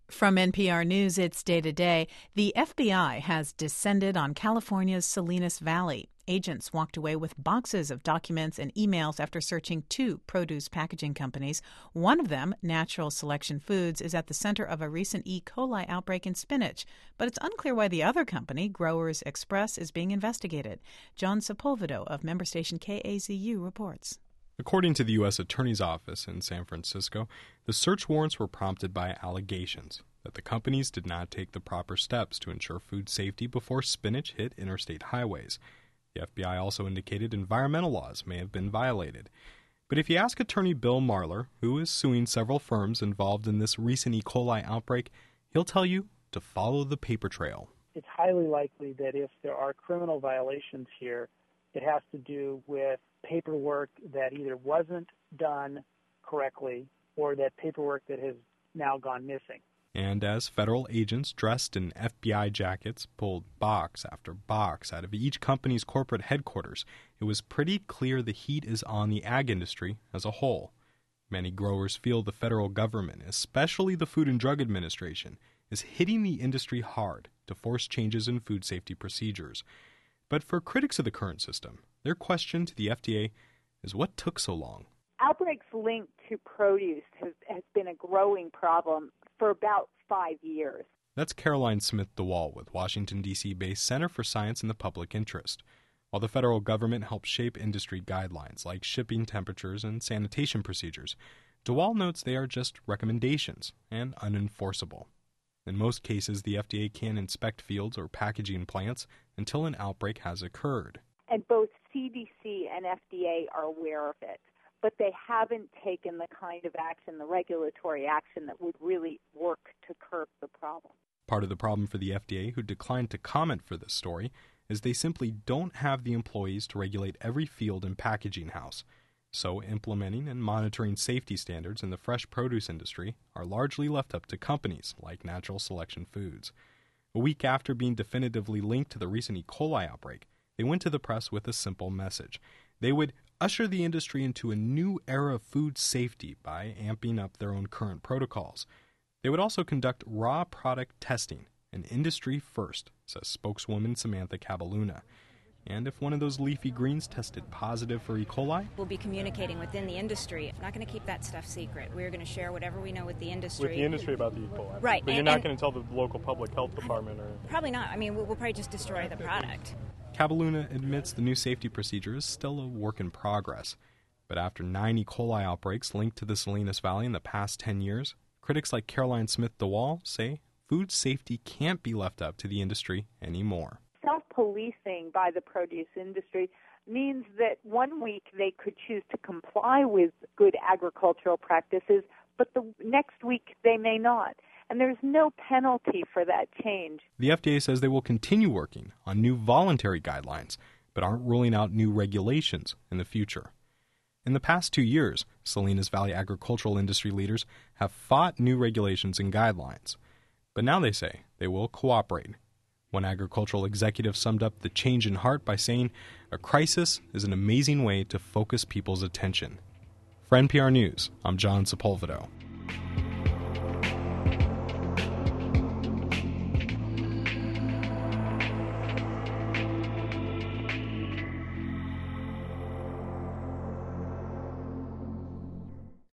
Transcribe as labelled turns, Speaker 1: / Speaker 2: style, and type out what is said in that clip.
Speaker 1: From NPR News, it's Day to Day. The FBI has descended on California's Salinas Valley. Agents walked away with boxes of documents and emails after searching two produce packaging companies. One of them, Natural Selection Foods, is at the center of a recent E. coli outbreak in spinach. But it's unclear why the other company, Growers Express, is being investigated. John Sepulvedo of member station KAZU reports.
Speaker 2: According to the U.S. Attorney's Office in San Francisco, the search warrants were prompted by allegations that the companies did not take the proper steps to ensure food safety before spinach hit interstate highways. The FBI also indicated environmental laws may have been violated. But if you ask Attorney Bill Marler, who is suing several firms involved in this recent E. coli outbreak, he'll tell you to follow the paper trail.
Speaker 3: It's highly likely that if there are criminal violations here, it has to do with paperwork that either wasn't done correctly or that paperwork that has now gone missing.
Speaker 2: And as federal agents dressed in FBI jackets pulled box after box out of each company's corporate headquarters, it was pretty clear the heat is on the ag industry as a whole. Many growers feel the federal government, especially the Food and Drug Administration, is hitting the industry hard to force changes in food safety procedures. But for critics of the current system, their question to the FDA is what took so long?
Speaker 4: Outbreaks linked to produce has been a growing problem for about 5 years.
Speaker 2: That's Caroline Smith DeWall with Washington, D.C.-based Center for Science in the Public Interest. While the federal government helps shape industry guidelines like shipping temperatures and sanitation procedures, DeWall notes they are just recommendations and unenforceable. In most cases, the FDA can't inspect fields or packaging plants until an outbreak has occurred.
Speaker 4: And both CDC and FDA are aware of it, but they haven't taken the kind of action, the regulatory action that would really work to curb the problem.
Speaker 2: Part of the problem for the FDA, who declined to comment for this story, is they simply don't have the employees to regulate every field and packaging house. So implementing and monitoring safety standards in the fresh produce industry are largely left up to companies like Natural Selection Foods. A week after being definitively linked to the recent E. coli outbreak, they went to the press with a simple message. They would usher the industry into a new era of food safety by amping up their own current protocols. They would also conduct raw product testing, an industry first, says spokeswoman Samantha Cabaluna. And if one of those leafy greens tested positive for E. coli,
Speaker 5: we'll be communicating within the industry. We're not going to keep that stuff secret. We're going to share whatever we know with the industry.
Speaker 6: With the industry about the E. coli.
Speaker 5: Right.
Speaker 6: But you're not going to tell the local public health department? Or
Speaker 5: Probably not. I mean, we'll probably just destroy the product.
Speaker 2: Cabaluna admits the new safety procedure is still a work in progress. But after 9 E. coli outbreaks linked to the Salinas Valley in the past 10 years, critics like Caroline Smith DeWall say food safety can't be left up to the industry anymore.
Speaker 4: Self-policing by the produce industry means that one week they could choose to comply with good agricultural practices, but the next week they may not. And there's no penalty for that change.
Speaker 2: The FDA says they will continue working on new voluntary guidelines, but aren't ruling out new regulations in the future. In the past 2 years, Salinas Valley agricultural industry leaders have fought new regulations and guidelines. But now they say they will cooperate. One agricultural executive summed up the change in heart by saying, "A crisis is an amazing way to focus people's attention." For NPR News, I'm John Sepulvedo.